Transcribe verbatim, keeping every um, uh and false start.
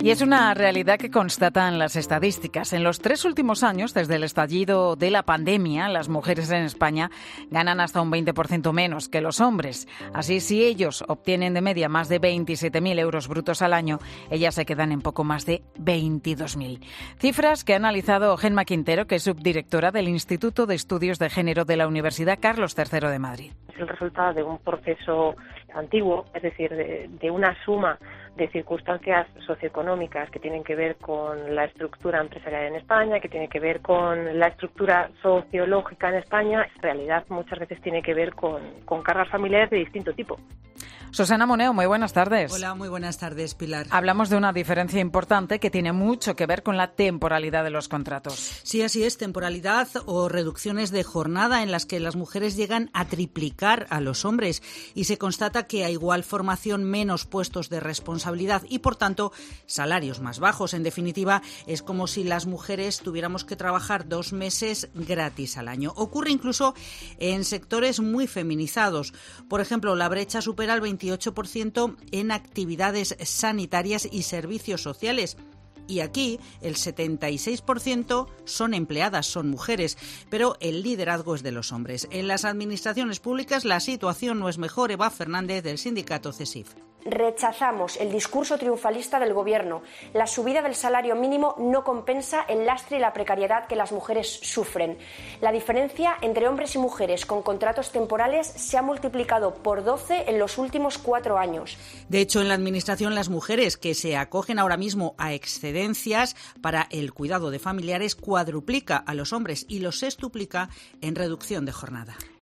Y es una realidad que constatan las estadísticas. En los tres últimos años, desde el estallido de la pandemia, las mujeres en España ganan hasta un veinte por ciento menos que los hombres. Así, si ellos obtienen de media más de veintisiete mil euros brutos al año, ellas se quedan en poco más de veintidós mil. Cifras que ha analizado Gemma Quintero, que es subdirectora del Instituto de Estudios de Género de la Universidad Carlos tercero de Madrid. Es el resultado de un proceso antiguo, es decir, de, de una suma de circunstancias socioeconómicas que tienen que ver con la estructura empresarial en España, que tiene que ver con la estructura sociológica en España. En realidad, muchas veces tiene que ver con, con cargas familiares de distinto tipo. Susana Moneo, muy buenas tardes. Hola, muy buenas tardes, Pilar. Hablamos de una diferencia importante que tiene mucho que ver con la temporalidad de los contratos. Sí, así es, temporalidad o reducciones de jornada en las que las mujeres llegan a triplicar a los hombres y se constata que a igual formación menos puestos de responsabilidad y, por tanto, salarios más bajos. En definitiva, es como si las mujeres tuviéramos que trabajar dos meses gratis al año. Ocurre incluso en sectores muy feminizados. Por ejemplo, la brecha supera el veintiocho por ciento en actividades sanitarias y servicios sociales. Y aquí el setenta y seis por ciento son empleadas, son mujeres, pero el liderazgo es de los hombres. En las administraciones públicas la situación no es mejor. Eva Fernández, del sindicato CESIF. Rechazamos el discurso triunfalista del Gobierno. La subida del salario mínimo no compensa el lastre y la precariedad que las mujeres sufren. La diferencia entre hombres y mujeres con contratos temporales se ha multiplicado por doce en los últimos cuatro años. De hecho, en la Administración, las mujeres que se acogen ahora mismo a excedencias para el cuidado de familiares cuadruplica a los hombres y los sextuplica en reducción de jornada.